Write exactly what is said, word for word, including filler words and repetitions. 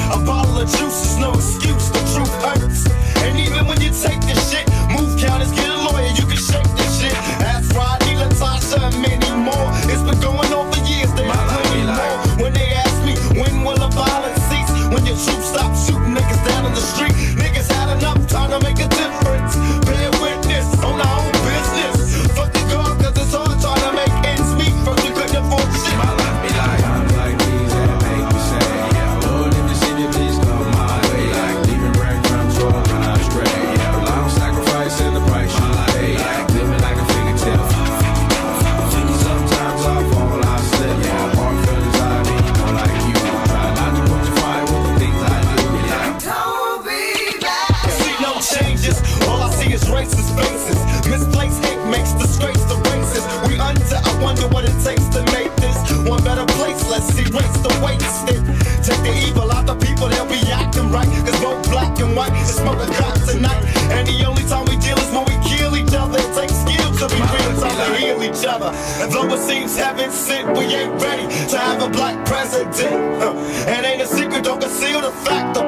A bottle of juice is no excuse, the truth hurts. And even when you take this shit, move counters, get a lawyer, you can shake this shit. Ask Rodney, Latasha, and many more. It's been going on for years, there's plenty more. When they ask me, when will the violence cease? When your troops stop shooting niggas down in the street. Niggas had enough time to make a difference. Bear witness on our own business. Fuck the God, cause it's hard trying to make ends meet. First we couldn't afford shit. My life be like times like these that make me say, yeah, Lord, if you see me, please come my way. Like leaving breadcrumbs for when I stray. Yeah, long sacrifice and the price you pay. Like living like a fingertip. Sometimes I fall, I slip. Yeah, hard feelings I need more like you. Try not to put your fire with the things I do. Yeah, don't be bad. I see no changes, all I see is racist faces. Misplaced hate makes disgrace the races. We under, I wonder what it takes to make this one better place. Let's erase the wasted. Take the evil out the people, they'll be acting right. Cause both black and white is smoking crack tonight. And the only time we deal is when we kill each other. It takes skill to be real time to heal each other. And though it seems heaven sent, we ain't ready to have a black president. Uh, and ain't a secret, don't conceal the fact. The